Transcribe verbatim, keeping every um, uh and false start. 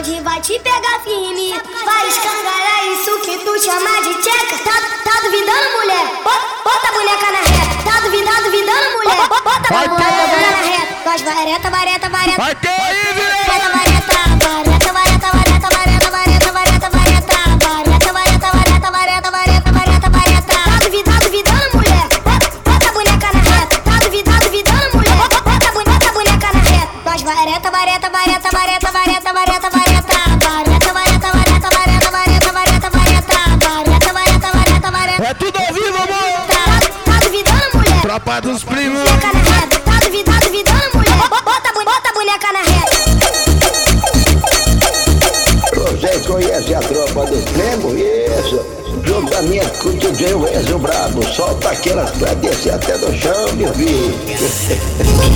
sacode, vai te pegar firme. Vai escangalhar isso que tu chama de tcheca. Tá, tá duvidando, mulher? Bota, bota a boneca na reta. Tá duvidando, duvidando, mulher? Bota, bota a boneca na reta. Faz vareta, vareta, vareta. Vai ter aí, vareta, vareta, vareta, vareta, vareta, vareta, vareta, vareta, vareta, vareta, vareta, vareta, vareta, vareta, vareta, vareta. Tá duvidando, duvidando, mulher? Bota, bota a boneca na reta. Tá duvidando, duvidando, mulher? Bota, bota a boneca, boneca na reta. Faz vareta, vareta, vareta, vareta, vareta, vareta, vareta, vareta, vareta, vareta, vareta, vareta, vareta, vareta, vareta, vareta, vareta, vareta. é tudo ao vivo, amor. Tá, tá duvidando, mulher? Tropa dos primos. Boneca na reta. Tá duvidando, duvidando, mulher? Bota, bota a boneca na reta. Você conhece a tropa dos primos? Isso. Juntamente com o D J Wesley Brabo. Solta aquelas pra descer até no chão, meu filho.